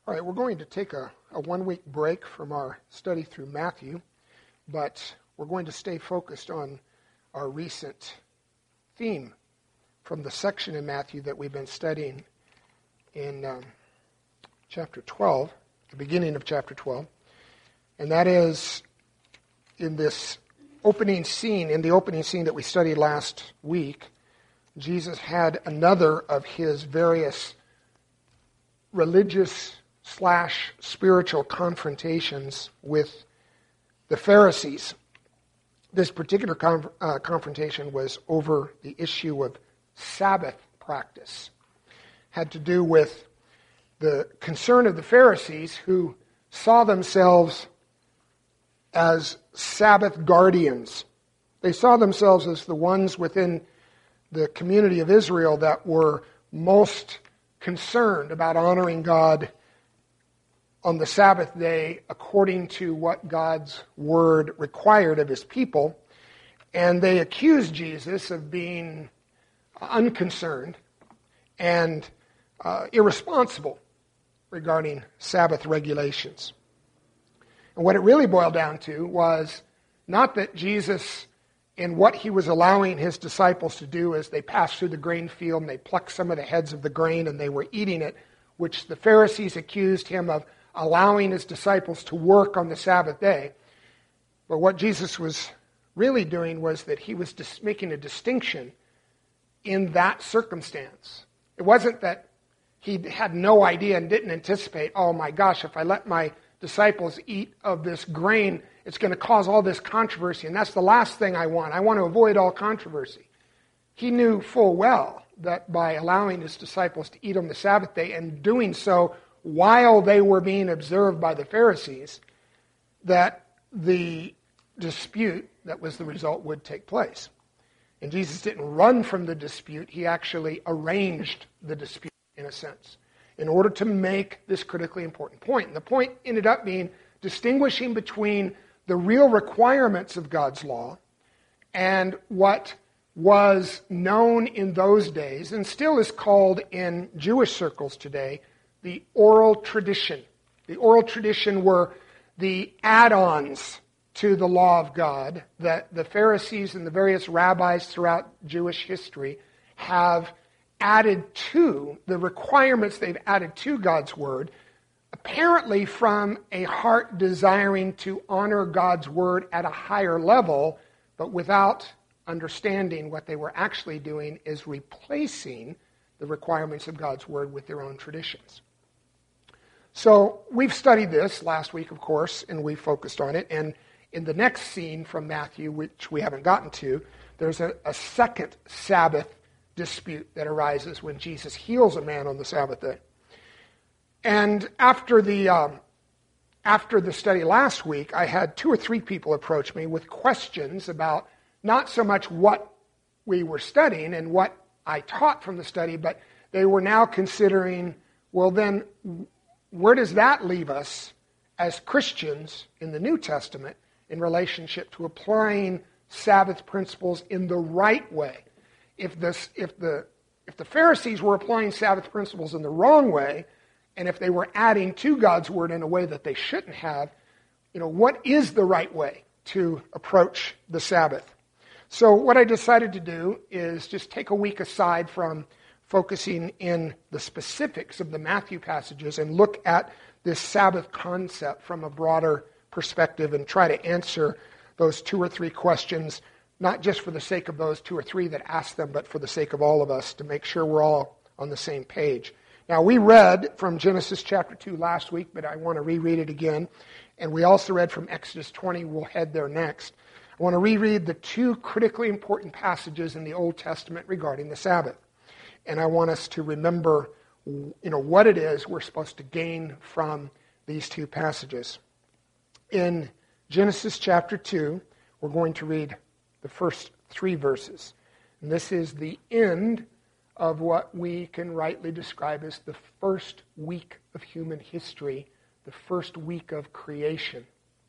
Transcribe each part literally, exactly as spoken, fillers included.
All right, we're going to take a, a one-week break from our study through Matthew, but we're going to stay focused on our recent theme from the section in Matthew that we've been studying in um, chapter twelve, the beginning of chapter twelve, and that is in this opening scene, in the opening scene that we studied last week, Jesus had another of his various religious slash spiritual confrontations with the Pharisees. This particular con- uh, confrontation was over the issue of Sabbath practice. Had to do with the concern of the Pharisees who saw themselves as Sabbath guardians. They saw themselves as the ones within the community of Israel that were most concerned about honoring God on the Sabbath day according to what God's word required of his people. And they accused Jesus of being unconcerned and uh, irresponsible regarding Sabbath regulations. And what it really boiled down to was not that Jesus, in what he was allowing his disciples to do as they passed through the grain field and they plucked some of the heads of the grain and they were eating it, which the Pharisees accused him of allowing his disciples to work on the Sabbath day. But what Jesus was really doing was that he was dis- making a distinction in that circumstance. It wasn't that he had no idea and didn't anticipate, oh my gosh, if I let my disciples eat of this grain, it's going to cause all this controversy, and that's the last thing I want. I want to avoid all controversy. He knew full well that by allowing his disciples to eat on the Sabbath day and doing so while they were being observed by the Pharisees, that the dispute that was the result would take place. And Jesus didn't run from the dispute. He actually arranged the dispute, in a sense, in order to make this critically important point. And the point ended up being distinguishing between the real requirements of God's law and what was known in those days and still is called in Jewish circles today the oral tradition. The oral tradition were the add-ons to the law of God that the Pharisees and the various rabbis throughout Jewish history have added to the requirements they've added to God's word, apparently from a heart desiring to honor God's word at a higher level, but without understanding what they were actually doing is replacing the requirements of God's word with their own traditions. So we've studied this last week, of course, and we focused on it. And in the next scene from Matthew, which we haven't gotten to, there's a, a second Sabbath dispute that arises when Jesus heals a man on the Sabbath day. And after the um, after the study last week, I had two or three people approach me with questions about not so much what we were studying and what I taught from the study, but they were now considering, well then, where does that leave us as Christians in the New Testament in relationship to applying Sabbath principles in the right way? If this, if the if the Pharisees were applying Sabbath principles in the wrong way, and if they were adding to God's word in a way that they shouldn't have, you know, what is the right way to approach the Sabbath? So what I decided to do is just take a week aside from focusing in the specifics of the Matthew passages and look at this Sabbath concept from a broader perspective and try to answer those two or three questions, not just for the sake of those two or three that asked them, but for the sake of all of us to make sure we're all on the same page. Now, we read from Genesis chapter two last week, but I want to reread it again. And we also read from Exodus twenty. We'll head there next. I want to reread the two critically important passages in the Old Testament regarding the Sabbath. And I want us to remember, you know, what it is we're supposed to gain from these two passages. In Genesis chapter two, we're going to read the first three verses. And this is the end of what we can rightly describe as the first week of human history, the first week of creation.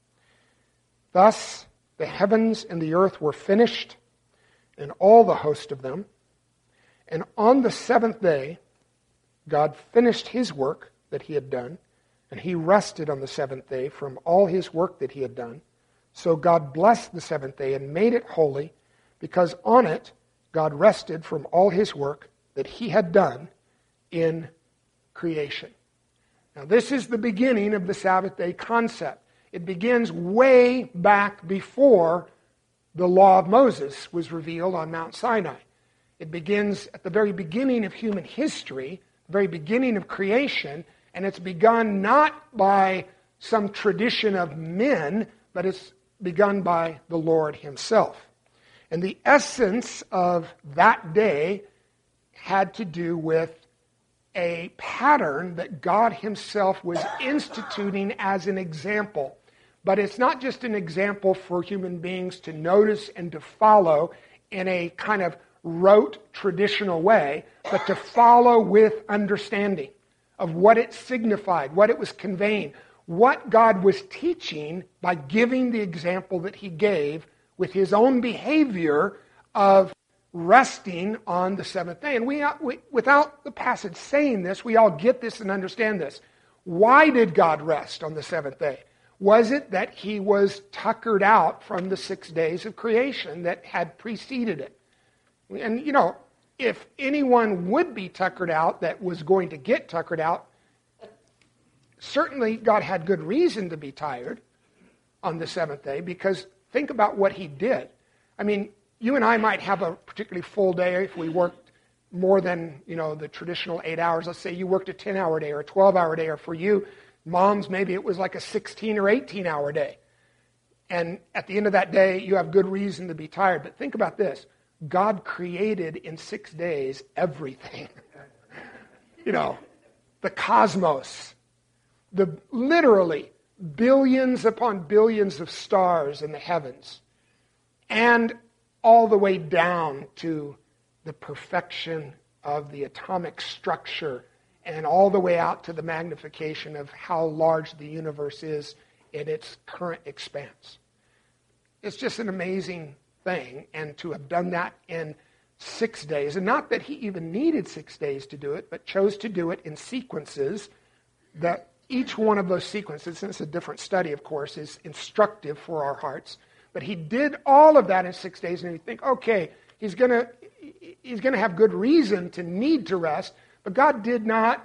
Thus, the heavens and the earth were finished, and all the host of them. And on the seventh day, God finished his work that he had done, and he rested on the seventh day from all his work that he had done. So God blessed the seventh day and made it holy, because on it God rested from all his work that he had done in creation. Now this is the beginning of the Sabbath day concept. It begins way back before the law of Moses was revealed on Mount Sinai. It begins at the very beginning of human history, the very beginning of creation, and it's begun not by some tradition of men, but it's begun by the Lord himself. And the essence of that day had to do with a pattern that God himself was instituting as an example. But it's not just an example for human beings to notice and to follow in a kind of rote, traditional way, but to follow with understanding of what it signified, what it was conveying, what God was teaching by giving the example that he gave with his own behavior of resting on the seventh day. And we, we, without the passage saying this, we all get this and understand this. Why did God rest on the seventh day? Was it that he was tuckered out from the six days of creation that had preceded it? And, you know, if anyone would be tuckered out that was going to get tuckered out, certainly God had good reason to be tired on the seventh day, because think about what he did. I mean, you and I might have a particularly full day if we worked more than, you know, the traditional eight hours. Let's say you worked a ten-hour day or a twelve-hour day, or for you, moms, maybe it was like a sixteen or eighteen-hour day. And at the end of that day, you have good reason to be tired. But think about this. God created in six days everything. You know, the cosmos, the literally billions upon billions of stars in the heavens, and all the way down to the perfection of the atomic structure, and all the way out to the magnification of how large the universe is in its current expanse. It's just an amazing thing, and to have done that in six days, and not that he even needed six days to do it, but chose to do it in sequences, that each one of those sequences, and it's a different study, of course, is instructive for our hearts, but he did all of that in six days, and you think, okay, he's going to he's going to have good reason to need to rest, but God did not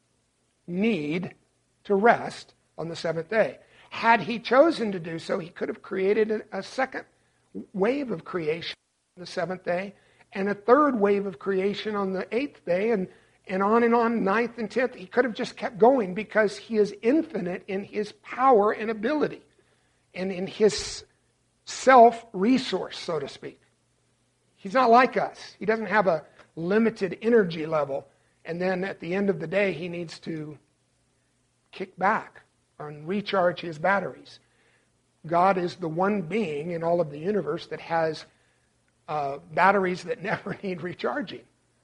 need to rest on the seventh day. Had he chosen to do so, he could have created a second wave of creation on the seventh day, and a third wave of creation on the eighth day, and, and on and on, ninth and tenth. He could have just kept going, because he is infinite in his power and ability, and in his self-resource, so to speak. He's not like us. He doesn't have a limited energy level, and then at the end of the day, he needs to kick back and recharge his batteries. God is the one being in all of the universe that has uh, batteries that never need recharging.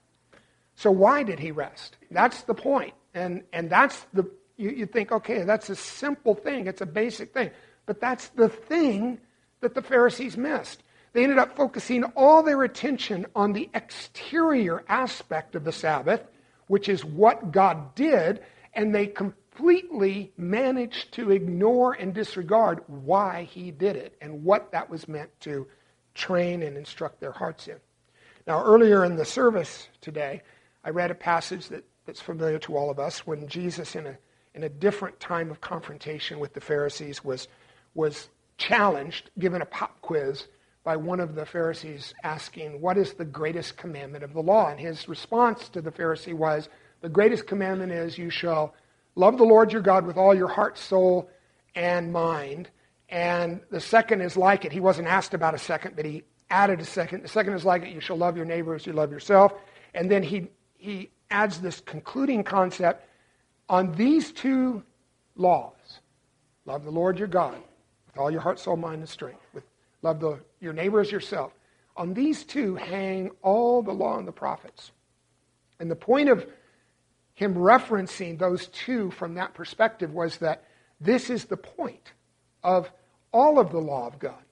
So why did he rest? That's the point. And and that's the, you, you think, okay, that's a simple thing. It's a basic thing. But that's the thing that the Pharisees missed. They ended up focusing all their attention on the exterior aspect of the Sabbath, which is what God did, and they completely managed to ignore and disregard why he did it and what that was meant to train and instruct their hearts in. Now, earlier in the service today, I read a passage that, that's familiar to all of us when Jesus, in a in a different time of confrontation with the Pharisees, was was challenged, given a pop quiz by one of the Pharisees asking, what is the greatest commandment of the law? And his response to the Pharisee was, the greatest commandment is, you shall love the Lord your God with all your heart, soul, and mind. And the second is like it. He wasn't asked about a second, but he added a second. The second is like it. You shall love your neighbor as you love yourself. And then he, he adds this concluding concept. On these two laws, love the Lord your God with all your heart, soul, mind, and strength. With love the, your neighbor as yourself. On these two hang all the law and the prophets. And the point of him referencing those two from that perspective was that this is the point of all of the law of God.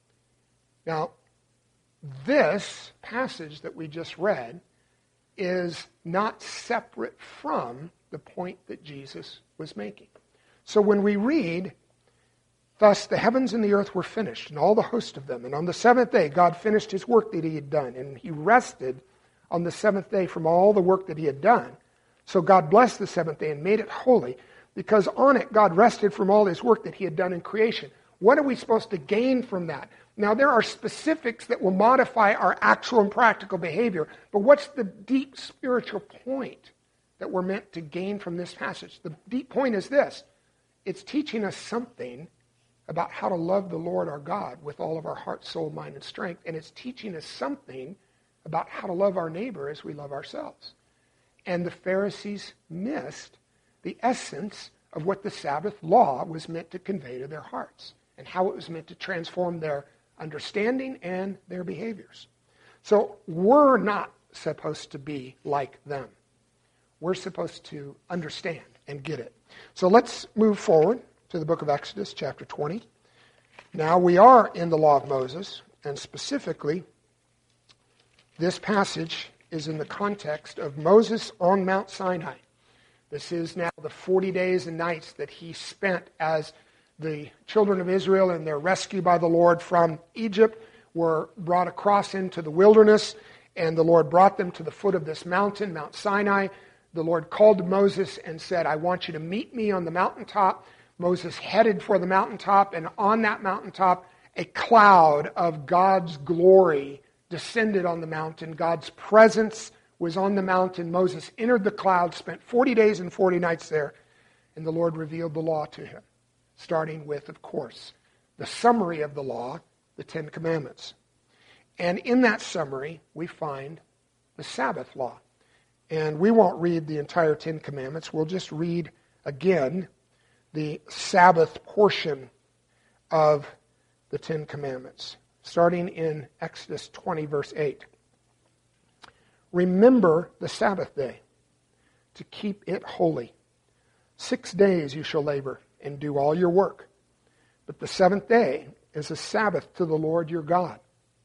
Now, this passage that we just read is not separate from the point that Jesus was making. So when we read, thus the heavens and the earth were finished, and all the host of them, and on the seventh day God finished his work that he had done, and he rested on the seventh day from all the work that he had done. So God blessed the seventh day and made it holy, because on it God rested from all his work that he had done in creation. What are we supposed to gain from that? Now, there are specifics that will modify our actual and practical behavior, but what's the deep spiritual point that we're meant to gain from this passage? The deep point is this. It's teaching us something about how to love the Lord our God with all of our heart, soul, mind, and strength, and it's teaching us something about how to love our neighbor as we love ourselves. And the Pharisees missed the essence of what the Sabbath law was meant to convey to their hearts and how it was meant to transform their understanding and their behaviors. So we're not supposed to be like them. We're supposed to understand and get it. So let's move forward to the book of Exodus, chapter twenty. Now we are in the law of Moses, and specifically, this passage is in the context of Moses on Mount Sinai. This is now the forty days and nights that he spent as the children of Israel and their rescue by the Lord from Egypt were brought across into the wilderness, and the Lord brought them to the foot of this mountain, Mount Sinai. The Lord called to Moses and said, I want you to meet me on the mountaintop. Moses headed for the mountaintop, and on that mountaintop, a cloud of God's glory descended on the mountain. God's presence was on the mountain. Moses entered the cloud, spent forty days and forty nights there, and the Lord revealed the law to him, starting with, of course, the summary of the law, the Ten Commandments. And in that summary, we find the Sabbath law. And we won't read the entire Ten Commandments. We'll just read again the Sabbath portion of the Ten Commandments, starting in Exodus twenty, verse eight. Remember the Sabbath day, to keep it holy. Six days you shall labor and do all your work. But the seventh day is a Sabbath to the Lord your God.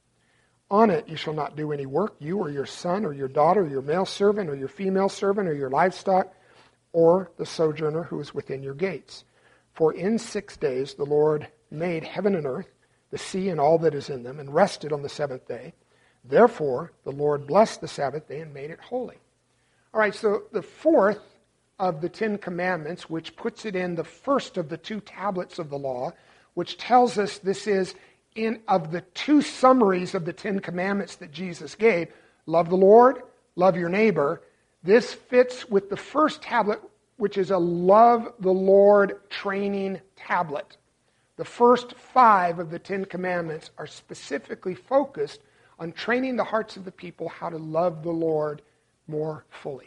On it you shall not do any work, you or your son or your daughter, or your male servant or your female servant or your livestock, or the sojourner who is within your gates. For in six days the Lord made heaven and earth, the sea and all that is in them, and rested on the seventh day. Therefore the Lord blessed the Sabbath day and made it holy. All right, so the fourth of the Ten Commandments, which puts it in the first of the two tablets of the law, which tells us this is in of the two summaries of the Ten Commandments that Jesus gave, love the Lord, love your neighbor. This fits with the first tablet, which is a love the Lord training tablet. The first five of the Ten Commandments are specifically focused on training the hearts of the people how to love the Lord more fully.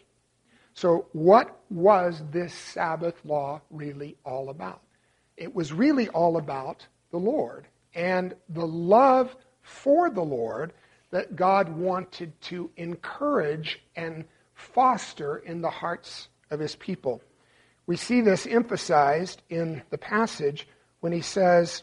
So what was this Sabbath law really all about? It was really all about the Lord and the love for the Lord that God wanted to encourage and foster in the hearts of his people. We see this emphasized in the passage when he says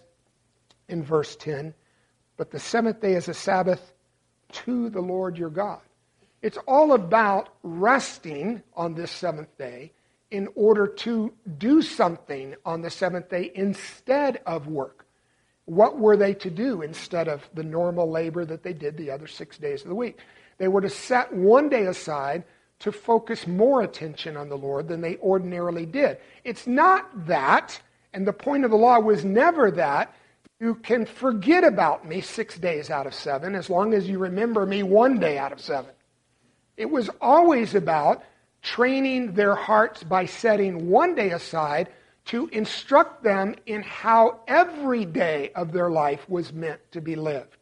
in verse ten, but the seventh day is a Sabbath to the Lord your God. It's all about resting on this seventh day in order to do something on the seventh day instead of work. What were they to do instead of the normal labor that they did the other six days of the week? They were to set one day aside to focus more attention on the Lord than they ordinarily did. It's not that, and the point of the law was never that, you can forget about me six days out of seven as long as you remember me one day out of seven. It was always about training their hearts by setting one day aside to instruct them in how every day of their life was meant to be lived.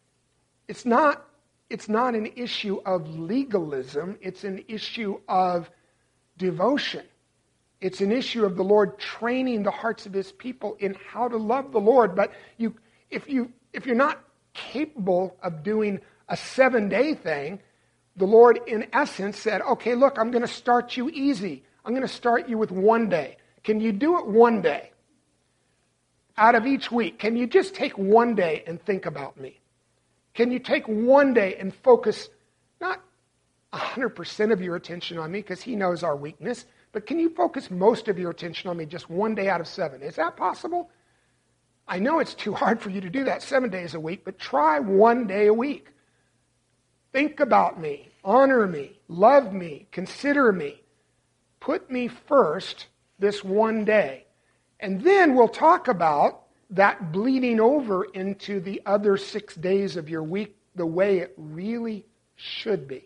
It's not, it's not an issue of legalism. It's an issue of devotion. It's an issue of the Lord training the hearts of his people in how to love the Lord. But you, if, you, if you're not capable of doing a seven-day thing, the Lord, in essence, said, okay, look, I'm going to start you easy. I'm going to start you with one day. Can you do it one day? Out of each week, can you just take one day and think about me? Can you take one day and focus not one hundred percent of your attention on me, because he knows our weakness, but can you focus most of your attention on me just one day out of seven? Is that possible? I know it's too hard for you to do that seven days a week, but try one day a week. Think about me, honor me, love me, consider me. Put me first this one day. And then we'll talk about that bleeding over into the other six days of your week the way it really should be.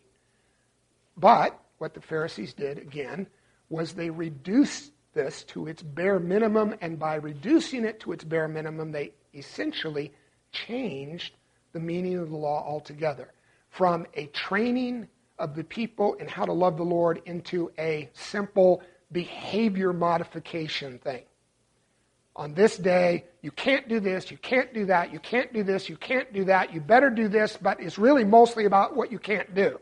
But what the Pharisees did, again, was they reduced this to its bare minimum, and by reducing it to its bare minimum, they essentially changed the meaning of the law altogether. From a training of the people in how to love the Lord into a simple behavior modification thing. On this day, you can't do this, you can't do that, you can't do this, you can't do that, you better do this, but it's really mostly about what you can't do.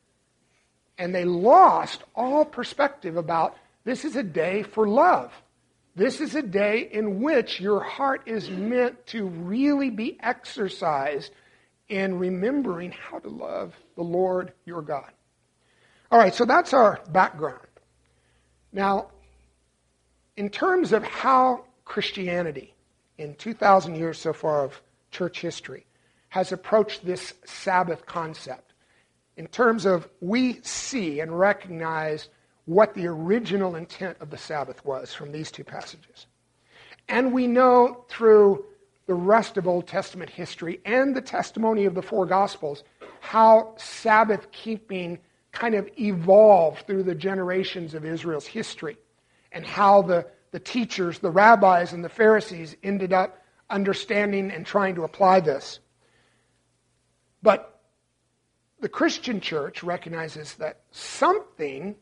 And they lost all perspective about this is a day for love. This is a day in which your heart is meant to really be exercised in remembering how to love the Lord your God. All right, so that's our background. Now, in terms of how Christianity, in two thousand years so far of church history, has approached this Sabbath concept, in terms of we see and recognize what the original intent of the Sabbath was from these two passages. And we know through the rest of Old Testament history and the testimony of the four Gospels how Sabbath keeping kind of evolved through the generations of Israel's history, and how the, the teachers, the rabbis, and the Pharisees ended up understanding and trying to apply this. But the Christian church recognizes that something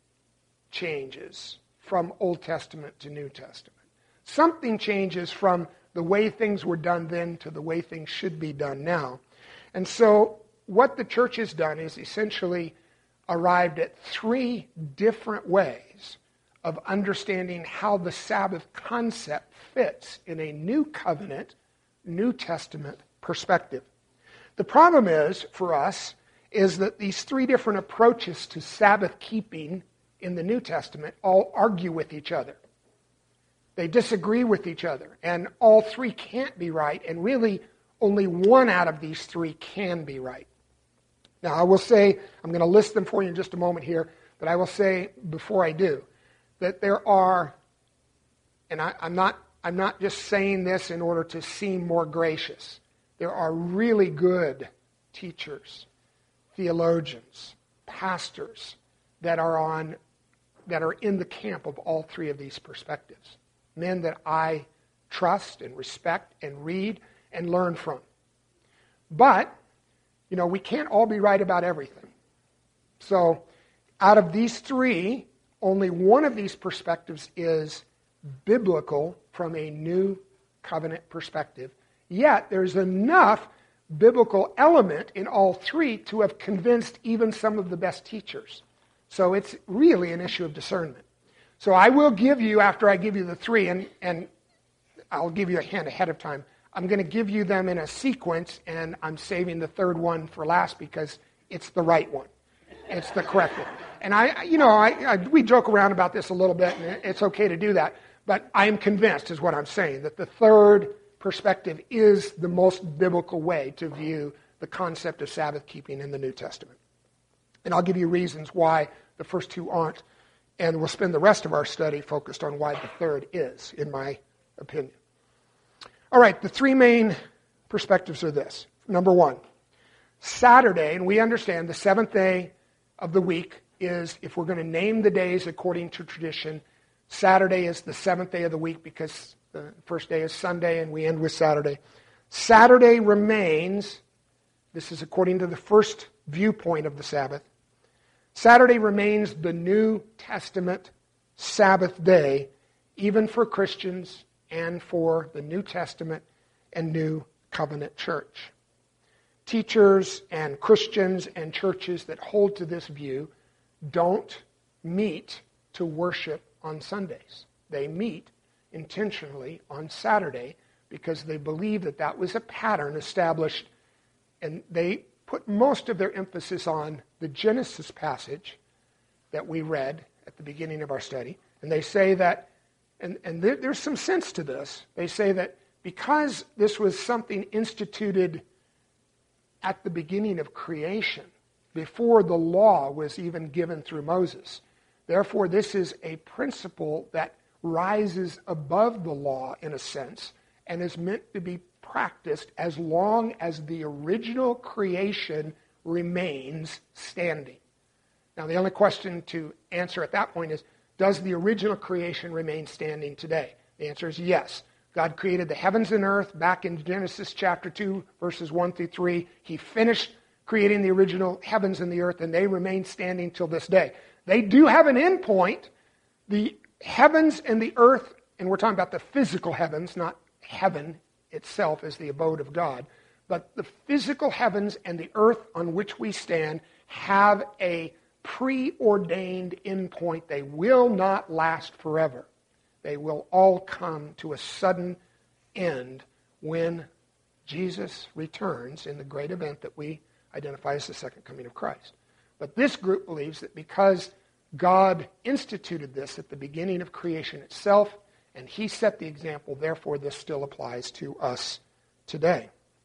changes from Old Testament to New Testament. Something changes from the way things were done then to the way things should be done now. And so what the church has done is essentially arrived at three different ways of understanding how the Sabbath concept fits in a New Covenant, New Testament perspective. The problem is, for us, is that these three different approaches to Sabbath keeping in the New Testament all argue with each other. They disagree with each other, and all three can't be right, and really only one out of these three can be right. Now, I will say, I'm going to list them for you in just a moment here, but I will say before I do, that there are, and I, I'm not, I'm not just saying this in order to seem more gracious, there are really good teachers, theologians, pastors that are on, that are in the camp of all three of these perspectives. Men that I trust and respect and read and learn from. But, you know, we can't all be right about everything. So, out of these three, only one of these perspectives is biblical from a New Covenant perspective. Yet, there's enough biblical element in all three to have convinced even some of the best teachers. So it's really an issue of discernment. So I will give you, after I give you the three, and, and I'll give you a hint ahead of time, I'm going to give you them in a sequence, and I'm saving the third one for last because it's the right one. It's the correct one. And I, you know, I, I we joke around about this a little bit, and it's okay to do that, but I am convinced, is what I'm saying, that the third perspective is the most biblical way to view the concept of Sabbath keeping in the New Testament. And I'll give you reasons why the first two aren't, and we'll spend the rest of our study focused on why the third is, in my opinion. All right, the three main perspectives are this. Number one, Saturday, and we understand the seventh day of the week is, if we're going to name the days according to tradition, Saturday is the seventh day of the week because the first day is Sunday and we end with Saturday. Saturday remains, this is according to the first viewpoint of the Sabbath, Saturday remains the New Testament Sabbath day, even for Christians and for the New Testament and New Covenant church. Teachers and Christians and churches that hold to this view don't meet to worship on Sundays. They meet intentionally on Saturday because they believe that that was a pattern established, and they put most of their emphasis on the Genesis passage that we read at the beginning of our study, and they say that, and, and there, there's some sense to this, they say that because this was something instituted at the beginning of creation, before the law was even given through Moses, therefore this is a principle that rises above the law in a sense and is meant to be practiced as long as the original creation remains standing. Now, the only question to answer at that point is, does the original creation remain standing today? The answer is yes. God created the heavens and earth back in Genesis chapter two, verses one through three. He finished creating the original heavens and the earth, and they remain standing till this day. They do have an end point. The heavens and the earth, and we're talking about the physical heavens, not heaven itself as the abode of God, but the physical heavens and the earth on which we stand have a preordained end point. They will not last forever. They will all come to a sudden end when Jesus returns in the great event that we identify as the second coming of Christ. But this group believes that because God instituted this at the beginning of creation itself, and he set the example, therefore this still applies to us today.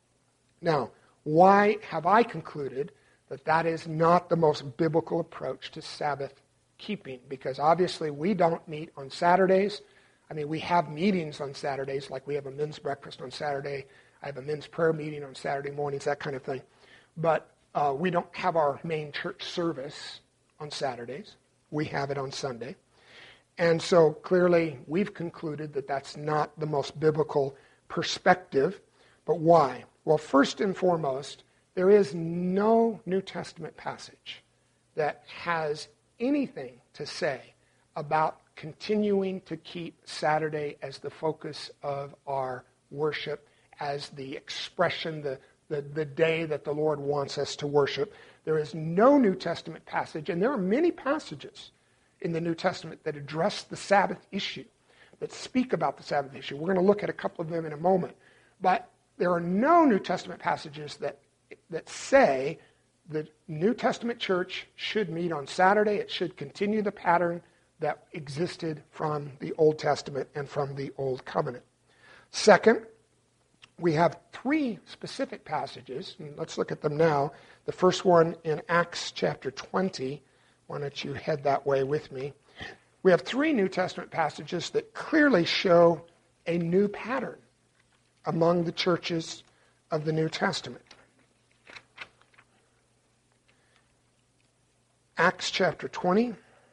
Now, why have I concluded that that is not the most biblical approach to Sabbath keeping? Because obviously we don't meet on Saturdays. I mean, we have meetings on Saturdays, like we have a men's breakfast on Saturday. I have a men's prayer meeting on Saturday mornings, that kind of thing. But uh, we don't have our main church service on Saturdays. We have it on Sunday. And so clearly we've concluded that that's not the most biblical perspective. But why? Well, first and foremost, there is no New Testament passage that has anything to say about continuing to keep Saturday as the focus of our worship, as the expression, the, the, the day that the Lord wants us to worship. There is no New Testament passage, and there are many passages in the New Testament that address the Sabbath issue, that speak about the Sabbath issue. We're going to look at a couple of them in a moment. But there are no New Testament passages that that say the New Testament church should meet on Saturday. It should continue the pattern that existed from the Old Testament and from the Old Covenant. Second, we have three specific passages, and let's look at them now. The first one in Acts chapter twenty. Why don't you head that way with me? We have three New Testament passages that clearly show a new pattern among the churches of the New Testament. Acts chapter twenty.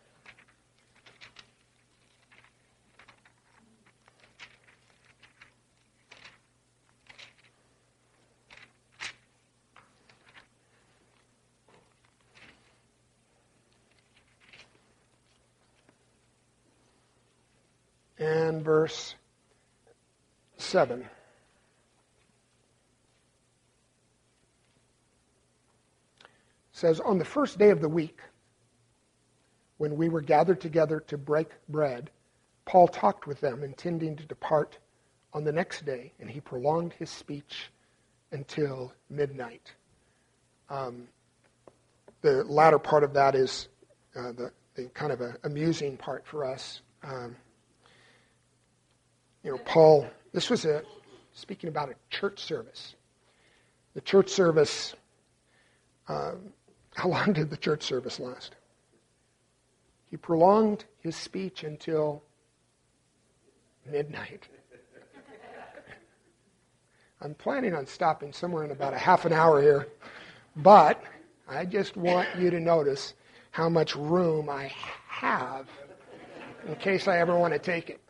And verse seven. Says, on the first day of the week, when we were gathered together to break bread, Paul talked with them, intending to depart on the next day, and he prolonged his speech until midnight. Um, the latter part of that is uh, the, the kind of a amusing part for us. Um, you know, Paul, this was a speaking about a church service. The church service, uh, how long did the church service last? He prolonged his speech until midnight. I'm planning on stopping somewhere in about a half an hour here, but I just want you to notice how much room I have in case I ever want to take it.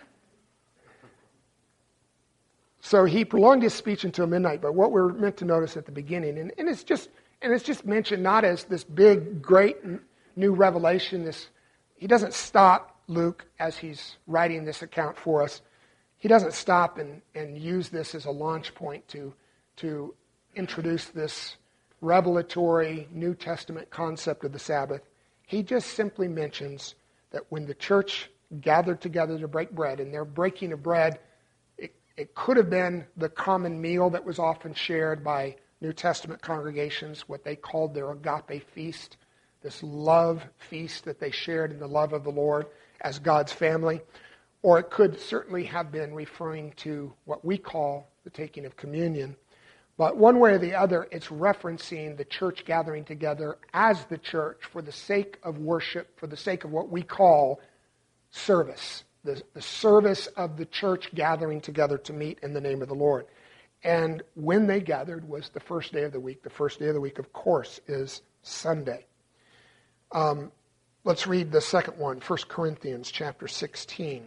So he prolonged his speech until midnight, but what we're meant to notice at the beginning, and, and it's just and it's just mentioned not as this big, great new revelation, this He doesn't stop, Luke, as he's writing this account for us. He doesn't stop and, and use this as a launch point to, to introduce this revelatory New Testament concept of the Sabbath. He just simply mentions that when the church gathered together to break bread, and their breaking of bread, it, it could have been the common meal that was often shared by New Testament congregations, what they called their agape feast. this love feast that they shared in the love of the Lord as God's family. Or it could certainly have been referring to what we call the taking of communion. But one way or the other, it's referencing the church gathering together as the church for the sake of worship, for the sake of what we call service. The, the service of the church gathering together to meet in the name of the Lord. And when they gathered was the first day of the week. The first day of the week, of course, is Sunday. Um, let's read the second one, First Corinthians chapter sixteen.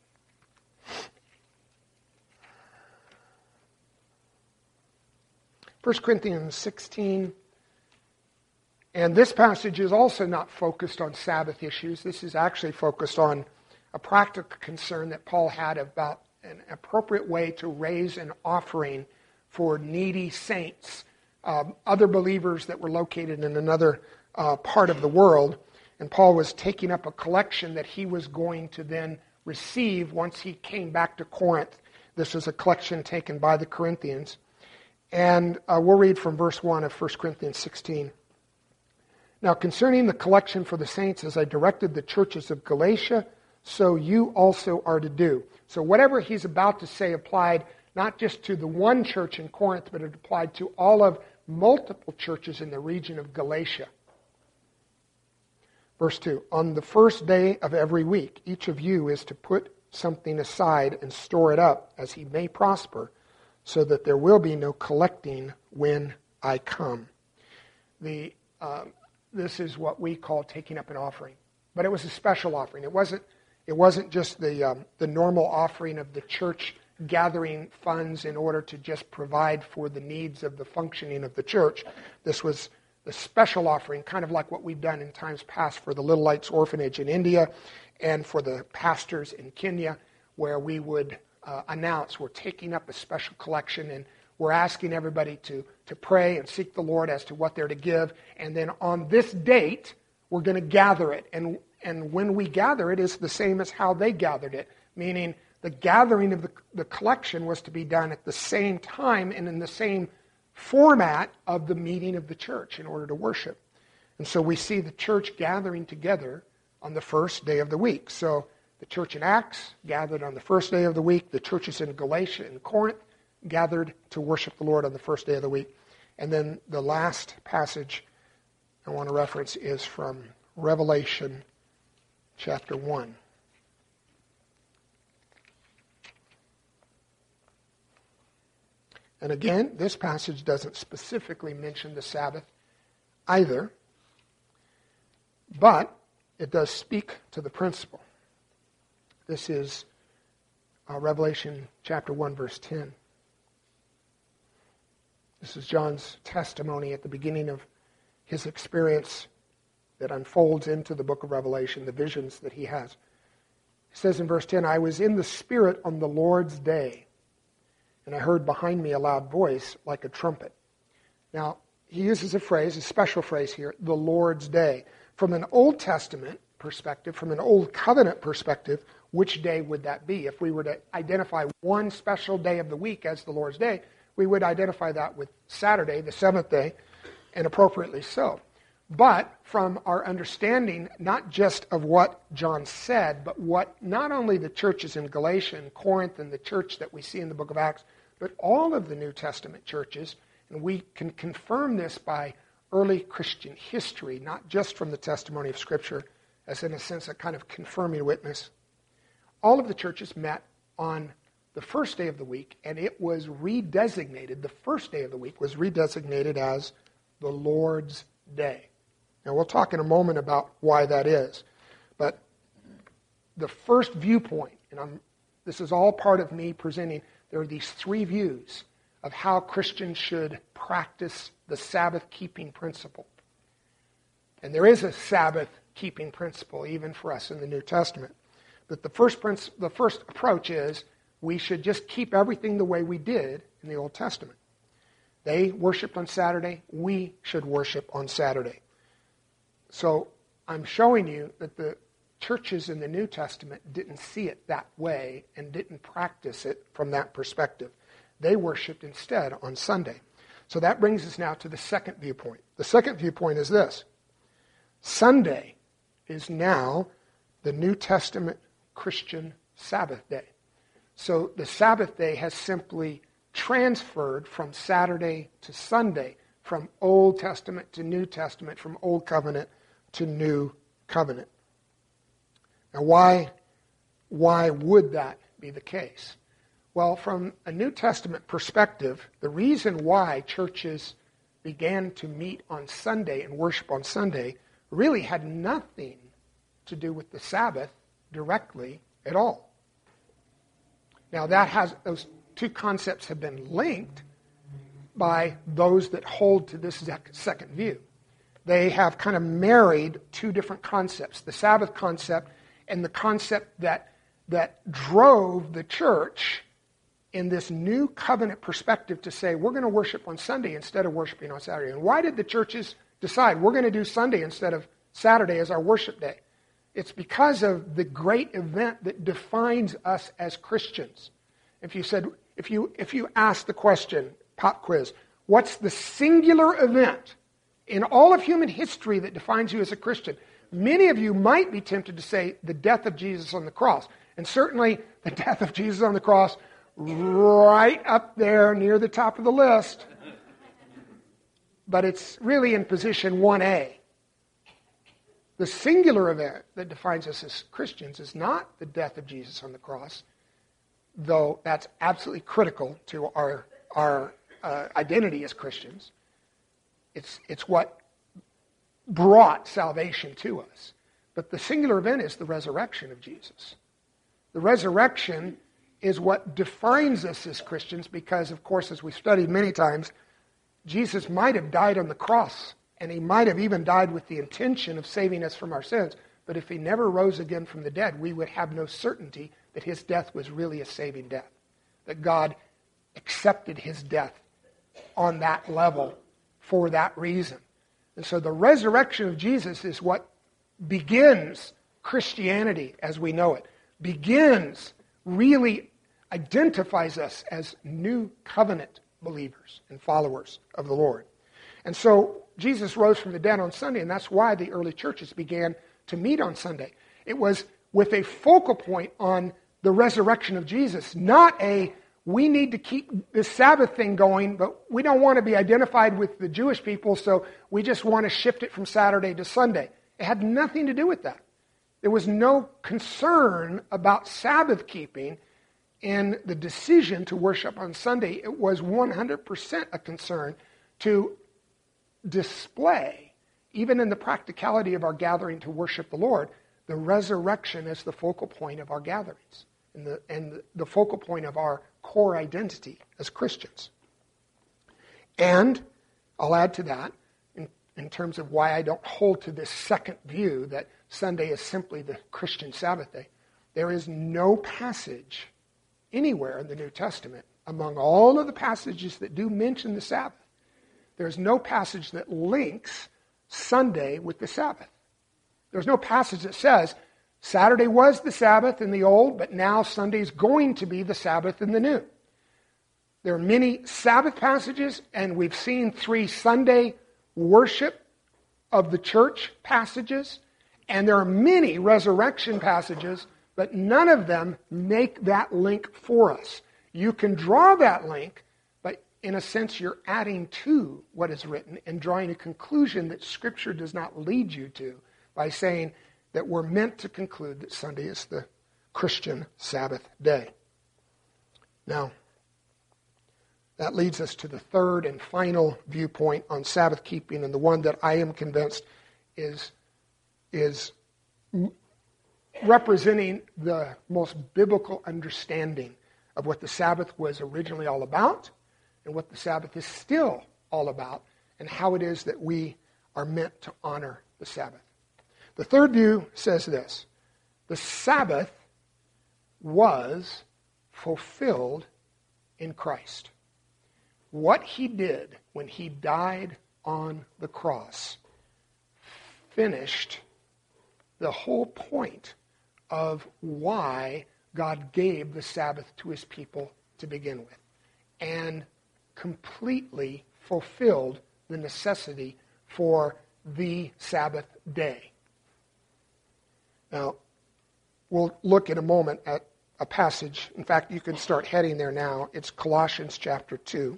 First Corinthians sixteen, and this passage is also not focused on Sabbath issues. This is actually focused on a practical concern that Paul had about an appropriate way to raise an offering for needy saints, um, other believers that were located in another uh, part of the world. And Paul was taking up a collection that he was going to then receive once he came back to Corinth. This was a collection taken by the Corinthians. And uh, we'll read from verse one of First Corinthians sixteen. Now concerning the collection for the saints, as I directed the churches of Galatia, so you also are to do. So whatever he's about to say applied not just to the one church in Corinth, but it applied to all of multiple churches in the region of Galatia. Verse two, on the first day of every week, each of you is to put something aside and store it up as he may prosper, so that there will be no collecting when I come. The uh, this is what we call taking up an offering. But it was a special offering. It wasn't It wasn't just the um, the normal offering of the church gathering funds in order to just provide for the needs of the functioning of the church. This was the special offering, kind of like what we've done in times past for the Little Lights Orphanage in India and for the pastors in Kenya, where we would uh, announce we're taking up a special collection and we're asking everybody to, to pray and seek the Lord as to what they're to give. And then on this date, we're going to gather it. And And when we gather it, it's the same as how they gathered it, meaning the gathering of the, the collection was to be done at the same time and in the same format of the meeting of the church in order to worship. And so we see the church gathering together on the first day of the week. So the church in Acts gathered on the first day of the week. The churches in Galatia and Corinth gathered to worship the Lord on the first day of the week. And then the last passage I want to reference is from Revelation chapter one. And again, this passage doesn't specifically mention the Sabbath either, but it does speak to the principle. This is uh, Revelation chapter one, verse ten. This is John's testimony at the beginning of his experience that unfolds into the book of Revelation, the visions that he has. He says in verse ten, I was in the Spirit on the Lord's day, and I heard behind me a loud voice like a trumpet. Now, he uses a phrase, a special phrase here, the Lord's day. From an Old Testament perspective, from an Old Covenant perspective, which day would that be? If we were to identify one special day of the week as the Lord's day, we would identify that with Saturday, the seventh day, and appropriately so. But from our understanding, not just of what John said, but what not only the churches in Galatia and Corinth and the church that we see in the book of Acts, but all of the New Testament churches, and we can confirm this by early Christian history, not just from the testimony of Scripture, as in a sense a kind of confirming witness. All of the churches met on the first day of the week, and it was redesignated, the first day of the week was redesignated as the Lord's Day. Now, we'll talk in a moment about why that is. But the first viewpoint, and I'm, this is all part of me presenting, there are these three views of how Christians should practice the Sabbath-keeping principle. And there is a Sabbath-keeping principle even for us in the New Testament. But the first, princ- the first approach is we should just keep everything the way we did in the Old Testament. They worshiped on Saturday. We should worship on Saturday. So I'm showing you that the churches in the New Testament didn't see it that way and didn't practice it from that perspective. They worshiped instead on Sunday. So that brings us now to the second viewpoint. The second viewpoint is this. Sunday is now the New Testament Christian Sabbath day. So the Sabbath day has simply transferred from Saturday to Sunday, from Old Testament to New Testament, from Old Covenant to New Covenant. Now, why, why would that be the case? Well, from a New Testament perspective, the reason why churches began to meet on Sunday and worship on Sunday really had nothing to do with the Sabbath directly at all. Now, that has those two concepts have been linked by those that hold to this second view. They have kind of married two different concepts, the Sabbath concept and the concept that, that drove the church in this new covenant perspective to say, we're going to worship on Sunday instead of worshiping on Saturday. And why did the churches decide we're going to do Sunday instead of Saturday as our worship day? It's because of the great event that defines us as Christians. If you said, if you if you ask the question, pop quiz, what's the singular event in all of human history that defines you as a Christian? Many of you might be tempted to say the death of Jesus on the cross. And certainly the death of Jesus on the cross, right up there near the top of the list. But it's really in position one A. The singular event that defines us as Christians is not the death of Jesus on the cross, though that's absolutely critical to our our uh, identity as Christians. It's it's what brought salvation to us. But the singular event is the resurrection of Jesus. The resurrection is what defines us as Christians because, of course, as we've studied many times, Jesus might have died on the cross, and he might have even died with the intention of saving us from our sins. But if he never rose again from the dead, we would have no certainty that his death was really a saving death, that God accepted his death on that level for that reason. And so the resurrection of Jesus is what begins Christianity as we know it, begins, really identifies us as new covenant believers and followers of the Lord. And so Jesus rose from the dead on Sunday, and that's why the early churches began to meet on Sunday. It was with a focal point on the resurrection of Jesus, not a, we need to keep this Sabbath thing going, but we don't want to be identified with the Jewish people, so we just want to shift it from Saturday to Sunday. It had nothing to do with that. There was no concern about Sabbath keeping in the decision to worship on Sunday. It was one hundred percent a concern to display, even in the practicality of our gathering to worship the Lord, the resurrection as the focal point of our gatherings and the, and the focal point of our core identity as Christians. And I'll add to that, in, in terms of why I don't hold to this second view that Sunday is simply the Christian Sabbath day. There is no passage anywhere in the New Testament, among all of the passages that do mention the Sabbath, there's no passage that links Sunday with the Sabbath. There's no passage that says Saturday was the Sabbath in the old, but now Sunday's going to be the Sabbath in the new. There are many Sabbath passages, and we've seen three Sunday worship of the church passages, and there are many resurrection passages, but none of them make that link for us. You can draw that link, but in a sense you're adding to what is written and drawing a conclusion that Scripture does not lead you to by saying that we're meant to conclude that Sunday is the Christian Sabbath day. Now, that leads us to the third and final viewpoint on Sabbath keeping, and the one that I am convinced is, is representing the most biblical understanding of what the Sabbath was originally all about and what the Sabbath is still all about and how it is that we are meant to honor the Sabbath. The third view says this: the Sabbath was fulfilled in Christ. What he did when he died on the cross finished the whole point of why God gave the Sabbath to his people to begin with, and completely fulfilled the necessity for the Sabbath day. Now, we'll look in a moment at a passage. In fact, you can start heading there now. It's Colossians chapter two.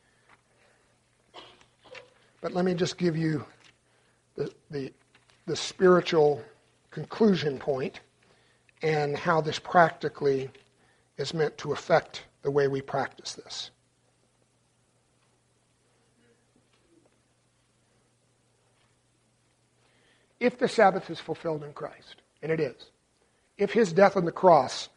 But let me just give you the, the, the spiritual conclusion point and how this practically is meant to affect the way we practice this. If the Sabbath is fulfilled in Christ, and it is, if his death on the cross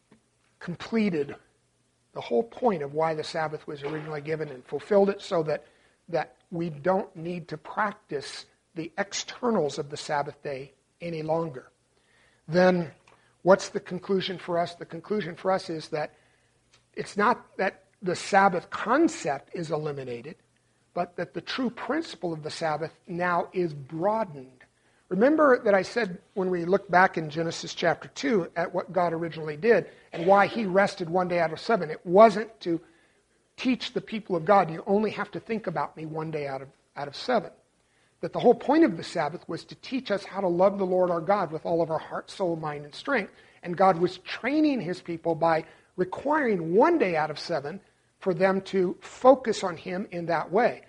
completed the whole point of why the Sabbath was originally given and fulfilled it so that, that we don't need to practice the externals of the Sabbath day any longer, then what's the conclusion for us? The conclusion for us is that it's not that the Sabbath concept is eliminated, but that the true principle of the Sabbath now is broadened. Remember that I said when we look back in Genesis chapter two at what God originally did and why he rested one day out of seven. It wasn't to teach the people of God, you only have to think about me one day out of, out of seven. That the whole point of the Sabbath was to teach us how to love the Lord our God with all of our heart, soul, mind, and strength. And God was training his people by requiring one day out of seven for them to focus on him in that way.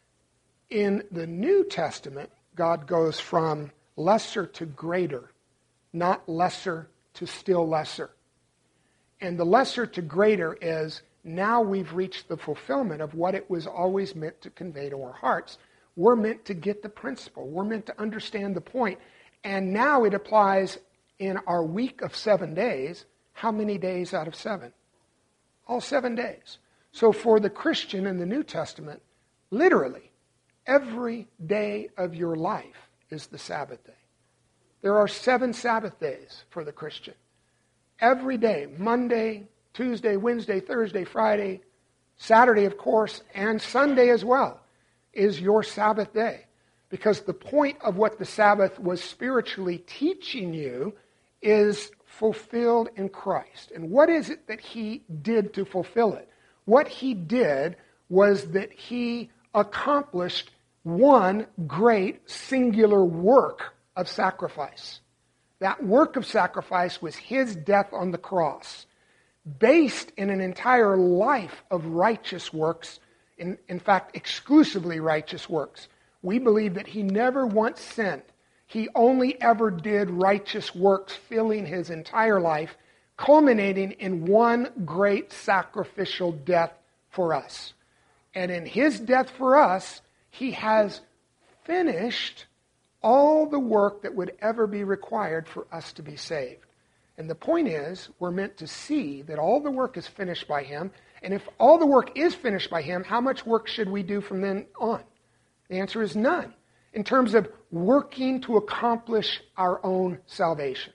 In the New Testament, God goes from lesser to greater, not lesser to still lesser. And the lesser to greater is now we've reached the fulfillment of what it was always meant to convey to our hearts. We're meant to get the principle. We're meant to understand the point. And now it applies in our week of seven days. How many days out of seven? All seven days. So for the Christian in the New Testament, literally, every day of your life is the Sabbath day. There are seven Sabbath days for the Christian. Every day, Monday, Tuesday, Wednesday, Thursday, Friday, Saturday, of course, and Sunday as well, is your Sabbath day. Because the point of what the Sabbath was spiritually teaching you is fulfilled in Christ. And what is it that he did to fulfill it? What he did was that he accomplished one great singular work of sacrifice. That work of sacrifice was his death on the cross, based in an entire life of righteous works, in, in fact, exclusively righteous works. We believe that he never once sinned. He only ever did righteous works, filling his entire life, culminating in one great sacrificial death for us. And in his death for us, he has finished all the work that would ever be required for us to be saved. And the point is, we're meant to see that all the work is finished by him. And if all the work is finished by him, how much work should we do from then on? The answer is none. In terms of working to accomplish our own salvation.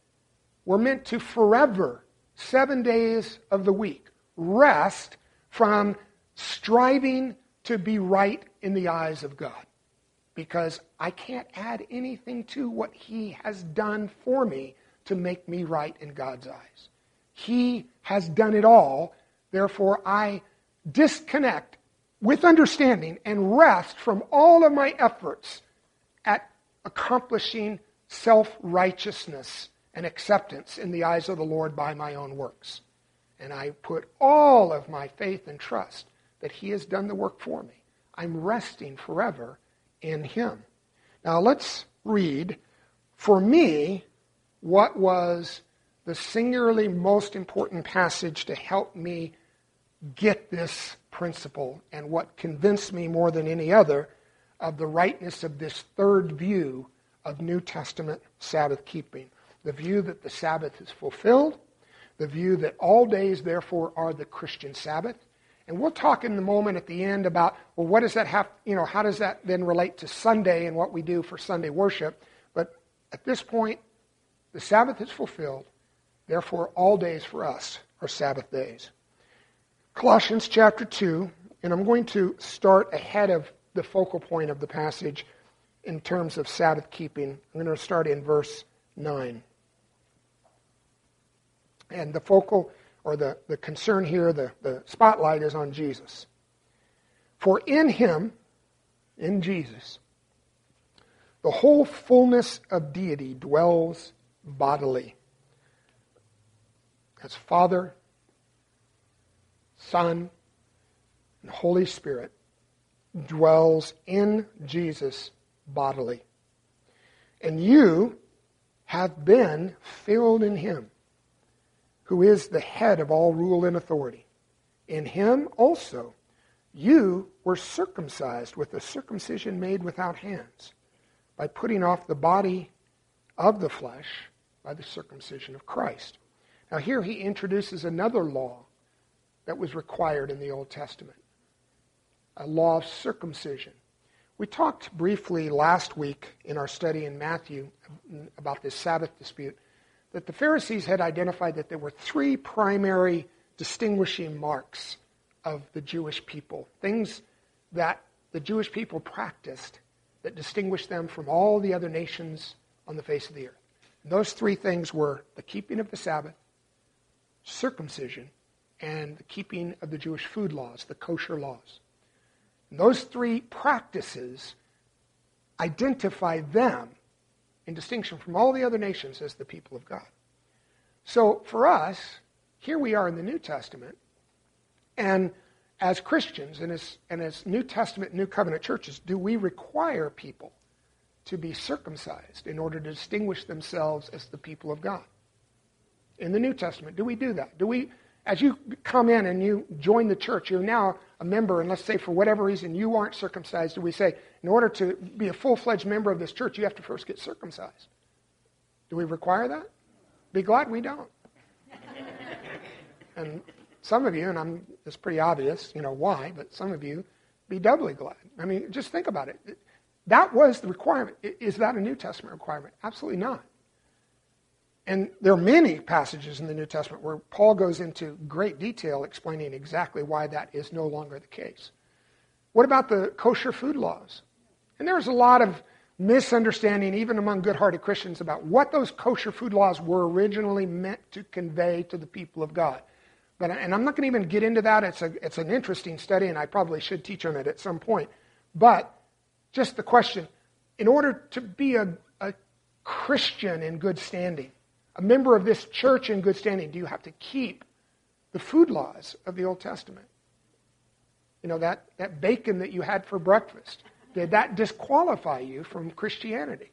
We're meant to forever, seven days of the week, rest from striving to be right in the eyes of God. Because I can't add anything to what he has done for me to make me right in God's eyes. He has done it all. Therefore, I disconnect with understanding and rest from all of my efforts at accomplishing self-righteousness and acceptance in the eyes of the Lord by my own works. And I put all of my faith and trust that he has done the work for me. I'm resting forever in him. Now let's read, for me, what was the singularly most important passage to help me get this principle, and what convinced me more than any other of the rightness of this third view of New Testament Sabbath keeping. The view that the Sabbath is fulfilled, the view that all days therefore are the Christian Sabbath. And we'll talk in the moment at the end about, well, what does that have, you know, how does that then relate to Sunday and what we do for Sunday worship? But at this point, the Sabbath is fulfilled, therefore all days for us are Sabbath days. Colossians chapter two, and I'm going to start ahead of the focal point of the passage in terms of Sabbath keeping. I'm going to start in verse nine. And the focal, or the, the concern here, the, the spotlight is on Jesus. For in him, in Jesus, The whole fullness of deity dwells bodily. As Father, Son, and Holy Spirit dwells in Jesus bodily. And you have been filled in him, who is the head of all rule and authority. In him also you were circumcised with a circumcision made without hands, by putting off the body of the flesh by the circumcision of Christ. Now here he introduces another law that was required in the Old Testament, a law of circumcision. We talked briefly last week in our study in Matthew about this Sabbath dispute, that the Pharisees had identified that there were three primary distinguishing marks of the Jewish people, things that the Jewish people practiced that distinguished them from all the other nations on the face of the earth. And those three things were the keeping of the Sabbath, circumcision, and the keeping of the Jewish food laws, the kosher laws. And those three practices identify them in distinction from all the other nations as the people of God. So for us, here we are in the New Testament, and as Christians and as, and as New Testament, New Covenant churches, do we require people to be circumcised in order to distinguish themselves as the people of God? In the New Testament, do we do that? Do we, as you come in and you join the church, you're now a member, and let's say for whatever reason you aren't circumcised, do we say, in order to be a full-fledged member of this church, you have to first get circumcised? Do we require that? Be glad we don't. And some of you, and I'm, it's pretty obvious, you know, why, but some of you be doubly glad. I mean, just think about it. That was the requirement. Is that a New Testament requirement? Absolutely not. And there are many passages in the New Testament where Paul goes into great detail explaining exactly why that is no longer the case. What about the kosher food laws? And there's a lot of misunderstanding, even among good-hearted Christians, about what those kosher food laws were originally meant to convey to the people of God. But, and I'm not going to even get into that. It's, a, it's an interesting study, and I probably should teach on it at some point. But just the question, in order to be a, a Christian in good standing, a member of this church in good standing, do you have to keep the food laws of the Old Testament? You know, that, that bacon that you had for breakfast, did that disqualify you from Christianity?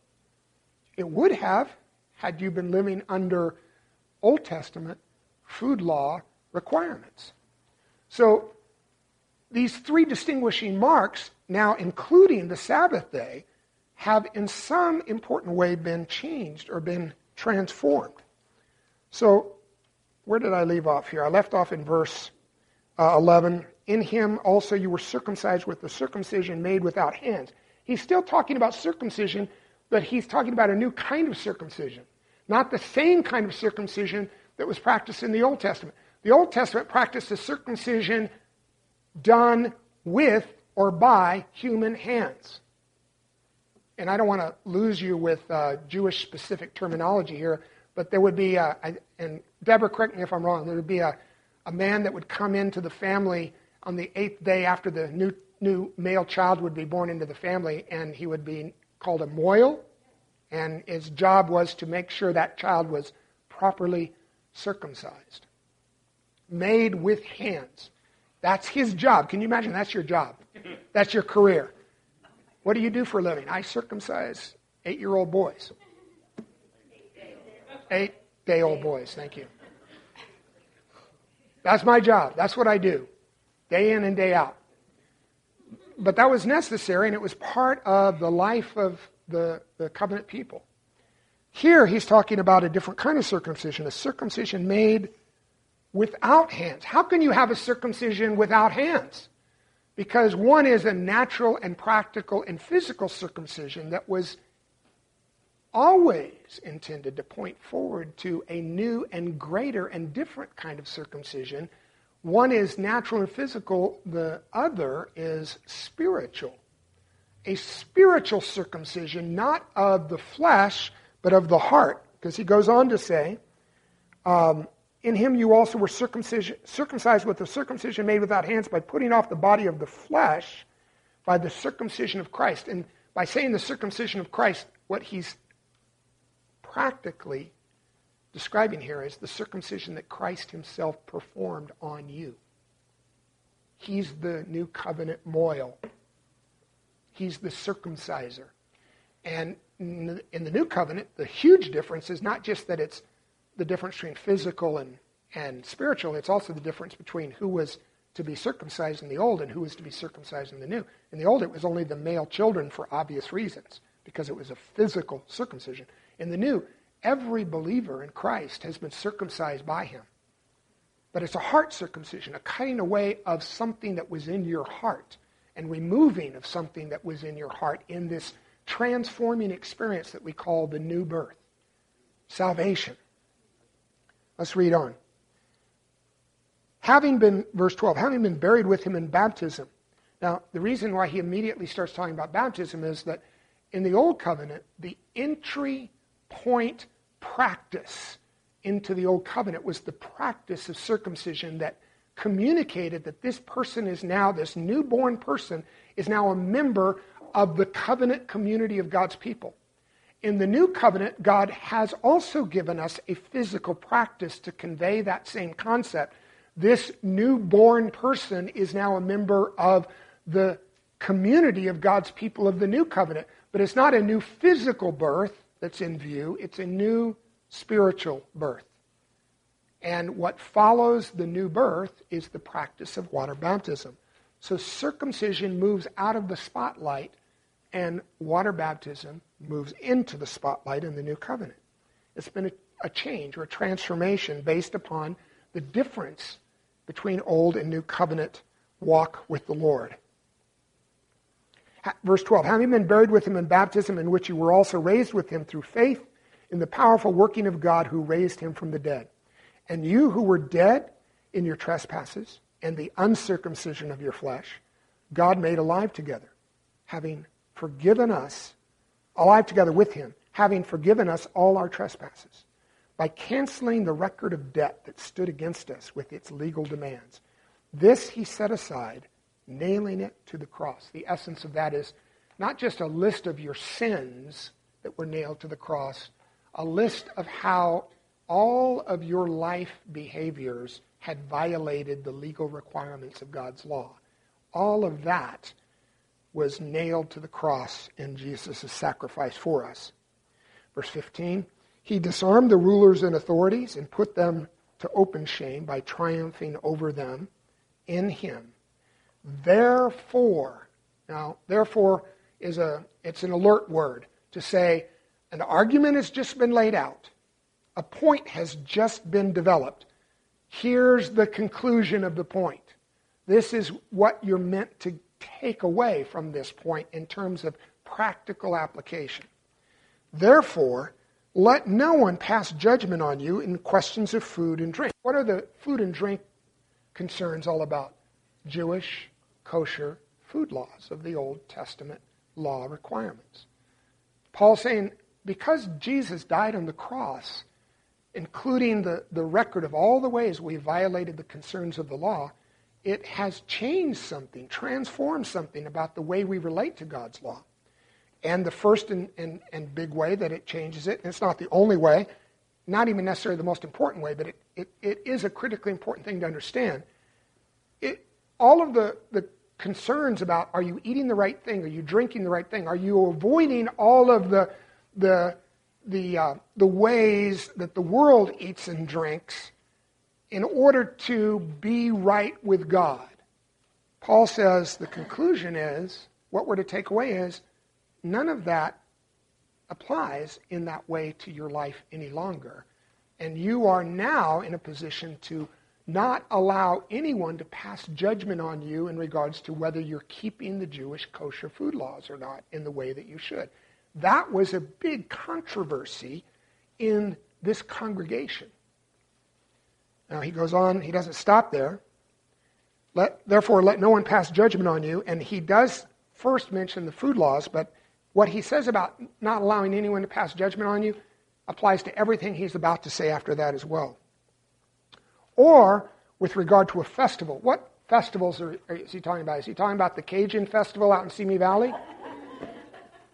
It would have, had you been living under Old Testament food law requirements. So these three distinguishing marks, now including the Sabbath day, have in some important way been changed or been transformed. So where did I leave off here? I left off in verse uh, eleven. In him also you were circumcised with the circumcision made without hands. He's still talking about circumcision, but he's talking about a new kind of circumcision. Not the same kind of circumcision that was practiced in the Old Testament. The Old Testament practiced a circumcision done with or by human hands. And I don't want to lose you with uh, Jewish-specific terminology here, but there would be, a, a, and Deborah, correct me if I'm wrong, there would be a, a man that would come into the family on the eighth day after the new, new male child would be born into the family, and he would be called a moil, and his job was to make sure that child was properly circumcised, made with hands. That's his job. Can you imagine? That's your job. That's your career. What do you do for a living? I circumcise eight-year-old boys. Eight-day-old boys, thank you. That's my job. That's what I do, day in and day out. But that was necessary, and it was part of the life of the, the covenant people. Here he's talking about a different kind of circumcision, a circumcision made without hands. How can you have a circumcision without hands? Because one is a natural and practical and physical circumcision that was always intended to point forward to a new and greater and different kind of circumcision. One is natural and physical, the other is spiritual. A spiritual circumcision, not of the flesh, but of the heart. Because he goes on to say, um, in him you also were circumcised with the circumcision made without hands by putting off the body of the flesh by the circumcision of Christ. And by saying the circumcision of Christ, what he's practically describing here is the circumcision that Christ himself performed on you. He's the new covenant moil. He's the circumciser. And in the new covenant, the huge difference is not just that it's the difference between physical and, and spiritual, it's also the difference between who was to be circumcised in the old and who was to be circumcised in the new. In the old, it was only the male children for obvious reasons, because it was a physical circumcision. In the new, every believer in Christ has been circumcised by him. But it's a heart circumcision, a cutting away of something that was in your heart and removing of something that was in your heart in this transforming experience that we call the new birth, salvation. Let's read on. Having been, verse twelve, having been buried with him in baptism. Now, the reason why he immediately starts talking about baptism is that in the Old Covenant, the entry point practice into the Old Covenant was the practice of circumcision that communicated that this person is now, this newborn person, is now a member of the covenant community of God's people. In the new covenant, God has also given us a physical practice to convey that same concept. This newborn person is now a member of the community of God's people of the new covenant. But it's not a new physical birth that's in view. It's a new spiritual birth. And what follows the new birth is the practice of water baptism. So circumcision moves out of the spotlight and water baptism moves into the spotlight in the new covenant. It's been a, a change or a transformation based upon the difference between old and new covenant walk with the Lord. Verse twelve, having been buried with him in baptism, in which you were also raised with him through faith in the powerful working of God who raised him from the dead. And you who were dead in your trespasses and the uncircumcision of your flesh, God made alive together, having forgiven us, alive together with him, having forgiven us all our trespasses, by canceling the record of debt that stood against us with its legal demands. This he set aside, nailing it to the cross. The essence of that is not just a list of your sins that were nailed to the cross, a list of how all of your life behaviors had violated the legal requirements of God's law. All of that was nailed to the cross in Jesus' sacrifice for us. Verse fifteen, he disarmed the rulers and authorities and put them to open shame by triumphing over them in him. Therefore, now, therefore is a, it's an alert word to say an argument has just been laid out. A point has just been developed. Here's the conclusion of the point. This is what you're meant to take away from this point in terms of practical application. Therefore, let no one pass judgment on you in questions of food and drink. What are the food and drink concerns all about? Jewish, kosher food laws of the Old Testament law requirements. Paul's saying, because Jesus died on the cross, including the, the record of all the ways we violated the concerns of the law, it has changed something, transformed something about the way we relate to God's law. And the first and, and, and big way that it changes it, and it's not the only way, not even necessarily the most important way, but it, it, it is a critically important thing to understand. It, all of the, the concerns about, are you eating the right thing? Are you drinking the right thing? Are you avoiding all of the the the uh, the ways that the world eats and drinks in order to be right with God? Paul says the conclusion is, what we're to take away is, none of that applies in that way to your life any longer. And you are now in a position to not allow anyone to pass judgment on you in regards to whether you're keeping the Jewish kosher food laws or not in the way that you should. That was a big controversy in this congregation. Now he goes on, he doesn't stop there. Let, therefore, let no one pass judgment on you. And he does first mention the food laws, but what he says about not allowing anyone to pass judgment on you applies to everything he's about to say after that as well. Or, with regard to a festival, what festivals are, are, is he talking about? Is he talking about the Cajun festival out in Simi Valley?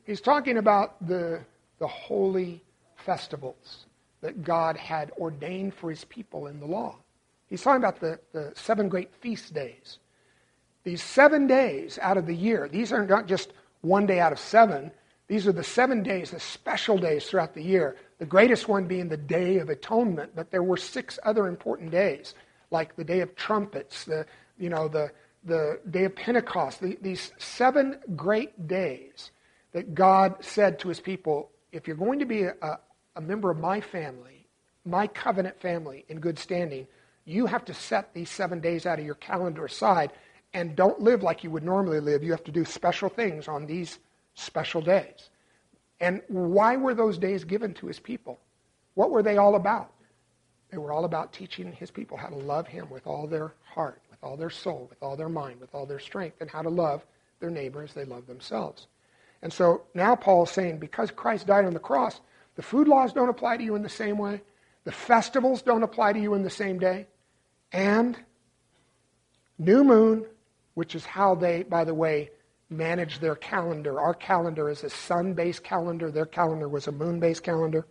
He's talking about the, the holy festivals that God had ordained for his people in the law. He's talking about the, the seven great feast days. These seven days out of the year, these are not just one day out of seven. These are the seven days, the special days throughout the year. The greatest one being the Day of Atonement, but there were six other important days, like the Day of Trumpets, the you know the the Day of Pentecost. The, these seven great days that God said to his people, if you're going to be a, a member of my family, my covenant family in good standing, you have to set these seven days out of your calendar aside and don't live like you would normally live. You have to do special things on these special days. And why were those days given to his people? What were they all about? They were all about teaching his people how to love him with all their heart, with all their soul, with all their mind, with all their strength, and how to love their neighbor as they love themselves. And so now Paul is saying, because Christ died on the cross, the food laws don't apply to you in the same way. The festivals don't apply to you in the same day. And new moon, which is how they, by the way, manage their calendar. Our calendar is a sun-based calendar. Their calendar was a moon-based calendar.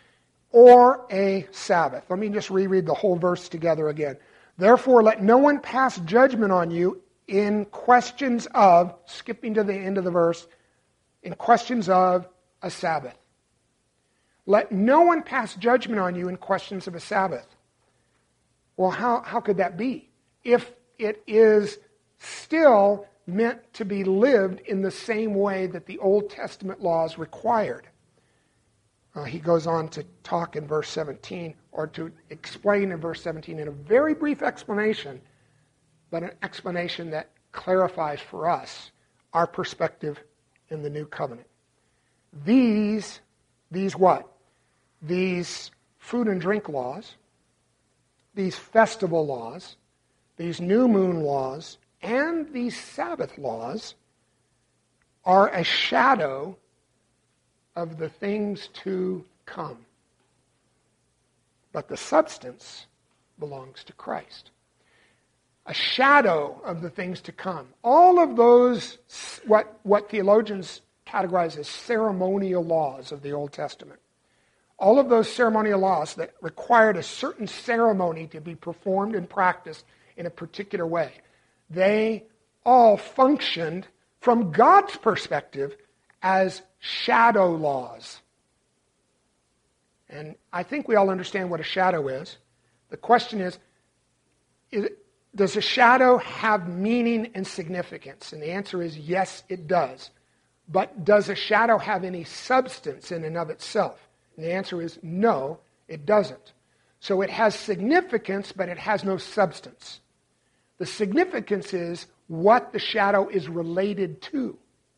Or a Sabbath. Let me just reread the whole verse together again. Therefore, let no one pass judgment on you in questions of, skipping to the end of the verse, in questions of a Sabbath. Let no one pass judgment on you in questions of a Sabbath. Well, how, how could that be? If it is still meant to be lived in the same way that the Old Testament laws required. Uh, he goes on to talk in verse seventeen, or to explain in verse seventeen in a very brief explanation, but an explanation that clarifies for us our perspective in the new covenant. These, these what? These food and drink laws, these festival laws, these new moon laws, and these Sabbath laws are a shadow of the things to come. But the substance belongs to Christ. A shadow of the things to come. All of those, what, what theologians categorize as ceremonial laws of the Old Testament. All of those ceremonial laws that required a certain ceremony to be performed and practiced in a particular way. They all functioned from God's perspective as shadow laws. And I think we all understand what a shadow is. The question is, is it, does a shadow have meaning and significance? And the answer is yes, it does. But does a shadow have any substance in and of itself? And the answer is no, it doesn't. So it has significance, but it has no substance. The significance is what the shadow is related to.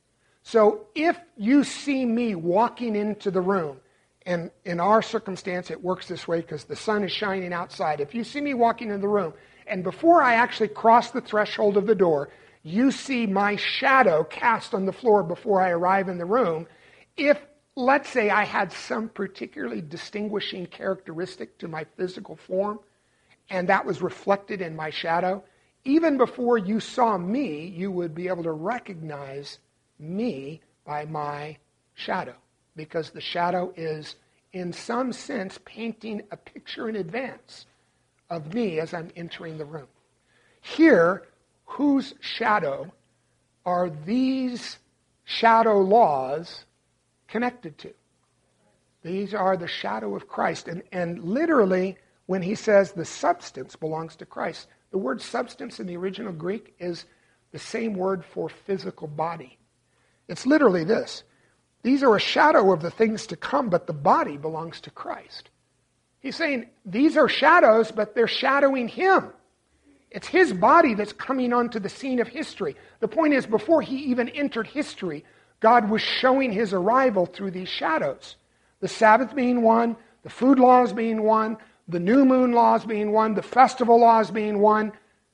So if you see me walking into the room, and in our circumstance it works this way because the sun is shining outside. If you see me walking in the room, and before I actually cross the threshold of the door, you see my shadow cast on the floor before I arrive in the room, if, let's say, I had some particularly distinguishing characteristic to my physical form, and that was reflected in my shadow, even before you saw me, you would be able to recognize me by my shadow. Because the shadow is, in some sense, painting a picture in advance of me as I'm entering the room. Here, whose shadow are these shadow laws connected to? These are the shadow of Christ. And, and literally, when he says the substance belongs to Christ, the word substance in the original Greek is the same word for physical body. It's literally this. These are a shadow of the things to come, but the body belongs to Christ. He's saying these are shadows, but they're shadowing him. It's his body that's coming onto the scene of history. The point is, before he even entered history, God was showing his arrival through these shadows. The Sabbath being one, the food laws being one, the new moon laws being one, the festival laws being one.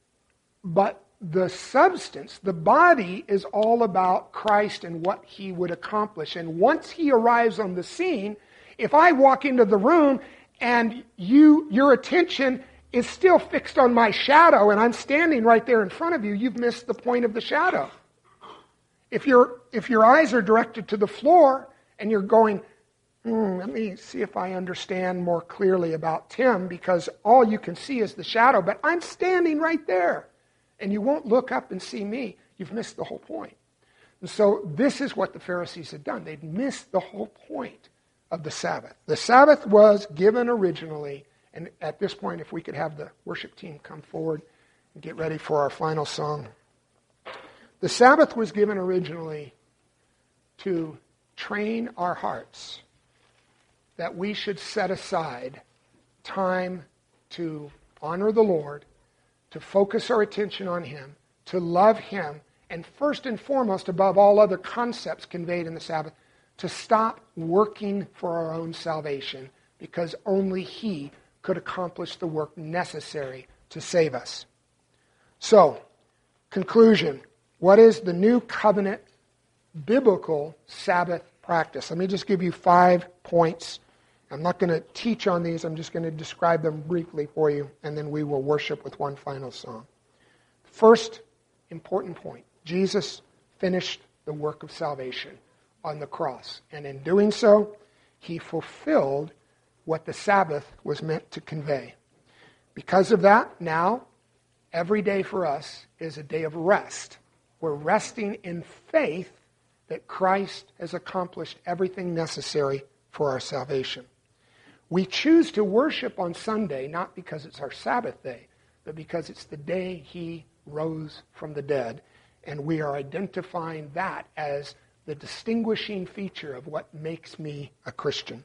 But the substance, the body, is all about Christ and what he would accomplish. And once he arrives on the scene, if I walk into the room and you, your attention is still fixed on my shadow and I'm standing right there in front of you, you've missed the point of the shadow. If, you're, if your eyes are directed to the floor and you're going, hmm, let me see if I understand more clearly about Tim, because all you can see is the shadow, but I'm standing right there. And you won't look up and see me. You've missed the whole point. And so this is what the Pharisees had done. They'd missed the whole point of the Sabbath. The Sabbath was given originally, and at this point, if we could have the worship team come forward and get ready for our final song. The Sabbath was given originally to train our hearts that we should set aside time to honor the Lord, to focus our attention on Him, to love Him, and first and foremost, above all other concepts conveyed in the Sabbath, to stop working for our own salvation, because only He could accomplish the work necessary to save us. So, conclusion. What is the new covenant biblical Sabbath practice? Let me just give you five points. I'm not going to teach on these. I'm just going to describe them briefly for you, and then we will worship with one final song. First important point. Jesus finished the work of salvation on the cross. And in doing so, He fulfilled what the Sabbath was meant to convey. Because of that, now, every day for us is a day of rest. We're resting in faith that Christ has accomplished everything necessary for our salvation. We choose to worship on Sunday not because it's our Sabbath day, but because it's the day He rose from the dead. And we are identifying that as the distinguishing feature of what makes me a Christian.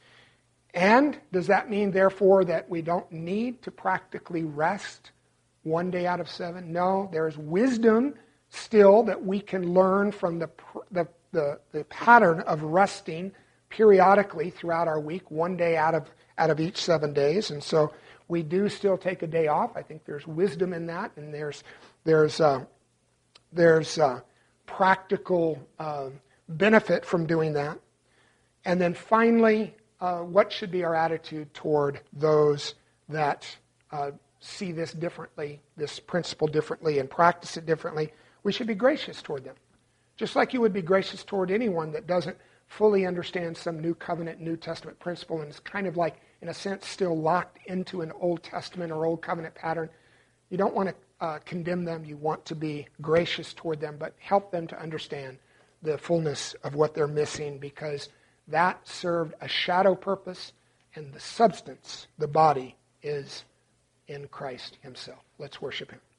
And does that mean, therefore, that we don't need to practically rest one day out of seven? No, there's wisdom still that we can learn from the, the, the, the pattern of resting periodically throughout our week, one day out of, out of each seven days. And so we do still take a day off. I think there's wisdom in that, and there's, there's, uh, there's uh, practical uh, benefit from doing that. And then finally, uh, what should be our attitude toward those that uh, see this differently, this principle differently, and practice it differently? We should be gracious toward them. Just like you would be gracious toward anyone that doesn't fully understand some New Covenant, New Testament principle and is kind of like, in a sense, still locked into an Old Testament or Old Covenant pattern. You don't want to uh, condemn them. You want to be gracious toward them, but help them to understand the fullness of what they're missing, because that served a shadow purpose, and the substance, the body, is in Christ Himself. Let's worship Him.